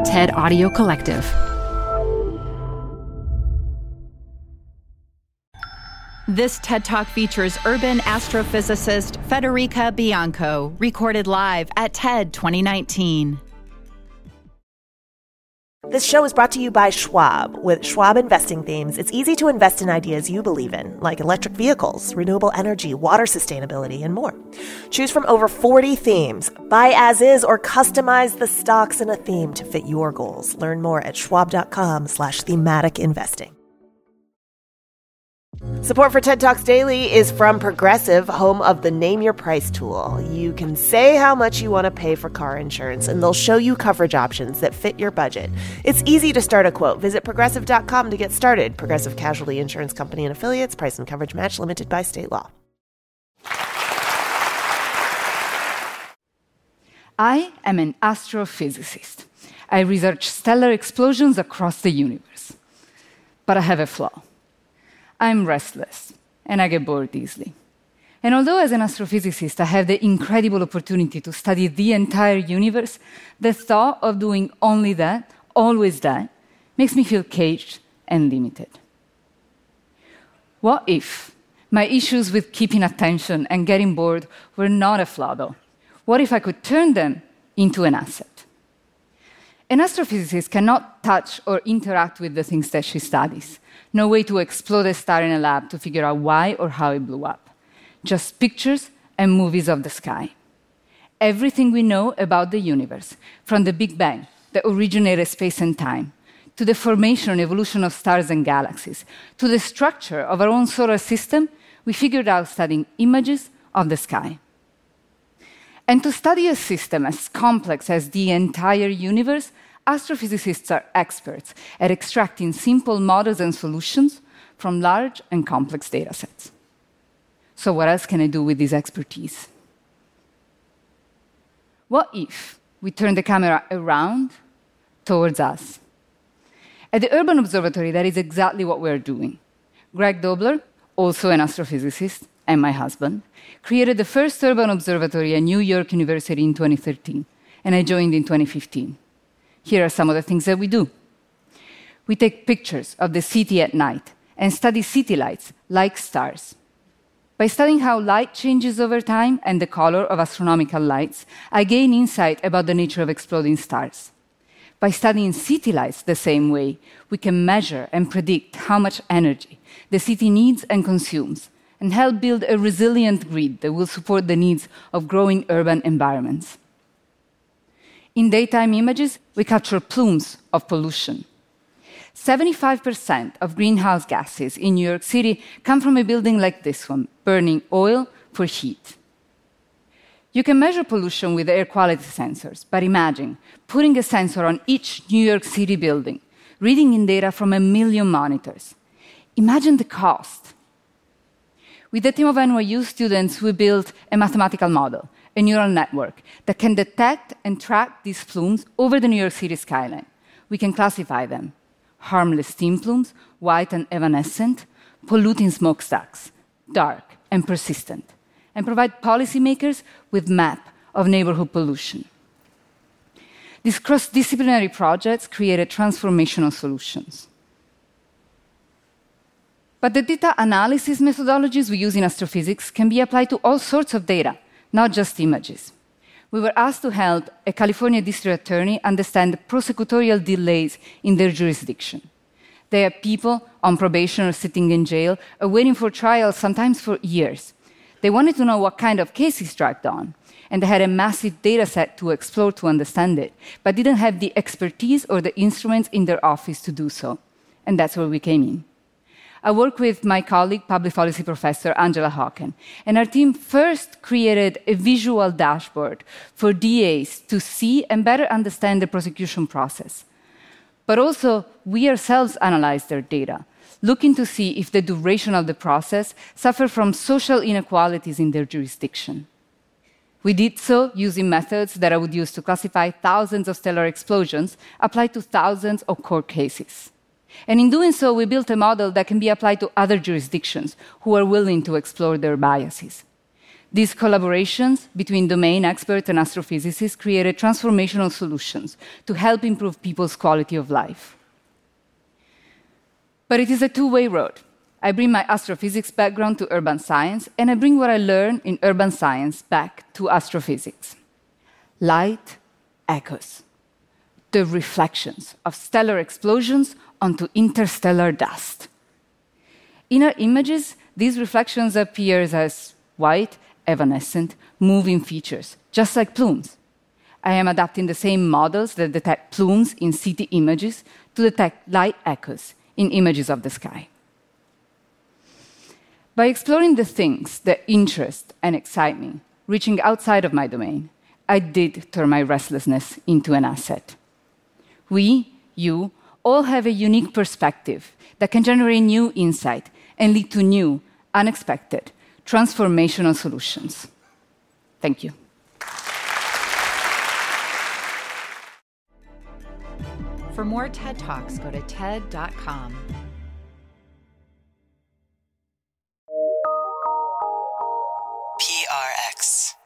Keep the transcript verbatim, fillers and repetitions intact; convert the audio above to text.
TED Audio Collective. This TED Talk features urban astrophysicist Federica Bianco, recorded live at TED twenty nineteen. This show is brought to you by Schwab. With Schwab Investing Themes, it's easy to invest in ideas you believe in, like electric vehicles, renewable energy, water sustainability, and more. Choose from over forty themes. Buy as is or customize the stocks in a theme to fit your goals. Learn more at schwab.com slash thematic investing. Support for TED Talks Daily is from Progressive, home of the Name Your Price tool. You can say how much you want to pay for car insurance, and they'll show you coverage options that fit your budget. It's easy to start a quote. Visit progressive dot com to get started. Progressive Casualty Insurance Company and Affiliates. Price and coverage match limited by state law. I am an astrophysicist. I research stellar explosions across the universe. But I have a flaw. I'm restless, and I get bored easily. And although as an astrophysicist I have the incredible opportunity to study the entire universe, the thought of doing only that, always that, makes me feel caged and limited. What if my issues with keeping attention and getting bored were not a flaw, though? What if I could turn them into an asset? An astrophysicist cannot touch or interact with the things that she studies. No way to explode a star in a lab to figure out why or how it blew up. Just pictures and movies of the sky. Everything we know about the universe, from the Big Bang, that originated space and time, to the formation and evolution of stars and galaxies, to the structure of our own solar system, we figured out studying images of the sky. And to study a system as complex as the entire universe, astrophysicists are experts at extracting simple models and solutions from large and complex data sets. So what else can I do with this expertise? What if we turn the camera around towards us? At the Urban Observatory, that is exactly what we're doing. Greg Dobler, also an astrophysicist, and my husband, created the first urban observatory at New York University in twenty thirteen, and I joined in twenty fifteen. Here are some of the things that we do. We take pictures of the city at night and study city lights like stars. By studying how light changes over time and the color of astronomical lights, I gain insight about the nature of exploding stars. By studying city lights the same way, we can measure and predict how much energy the city needs and consumes, and help build a resilient grid that will support the needs of growing urban environments. In daytime images, we capture plumes of pollution. seventy-five percent of greenhouse gases in New York City come from a building like this one, burning oil for heat. You can measure pollution with air quality sensors, but imagine putting a sensor on each New York City building, reading in data from a million monitors. Imagine the cost. With a team of N Y U students, we built a mathematical model, a neural network that can detect and track these plumes over the New York City skyline. We can classify them: harmless steam plumes, white and evanescent, polluting smokestacks, dark and persistent, and provide policymakers with a map of neighborhood pollution. These cross-disciplinary projects created transformational solutions. But the data analysis methodologies we use in astrophysics can be applied to all sorts of data, not just images. We were asked to help a California district attorney understand the prosecutorial delays in their jurisdiction. They have people on probation or sitting in jail or waiting for trial, sometimes for years. They wanted to know what kind of case is dragged on, and they had a massive data set to explore to understand it, but didn't have the expertise or the instruments in their office to do so. And that's where we came in. I work with my colleague, public policy professor Angela Hawken, and our team first created a visual dashboard for D As to see and better understand the prosecution process. But also, we ourselves analyzed their data, looking to see if the duration of the process suffered from social inequalities in their jurisdiction. We did so using methods that I would use to classify thousands of stellar explosions applied to thousands of court cases. And in doing so, we built a model that can be applied to other jurisdictions who are willing to explore their biases. These collaborations between domain experts and astrophysicists created transformational solutions to help improve people's quality of life. But it is a two-way road. I bring my astrophysics background to urban science, and I bring what I learned in urban science back to astrophysics. Light echoes, the reflections of stellar explosions onto interstellar dust. In our images, these reflections appear as white, evanescent, moving features, just like plumes. I am adapting the same models that detect plumes in city images to detect light echoes in images of the sky. By exploring the things that interest and excite me, reaching outside of my domain, I did turn my restlessness into an asset. We, you, all have a unique perspective that can generate new insight and lead to new, unexpected, transformational solutions. Thank you. For more TED Talks, go to ted dot com. P R X.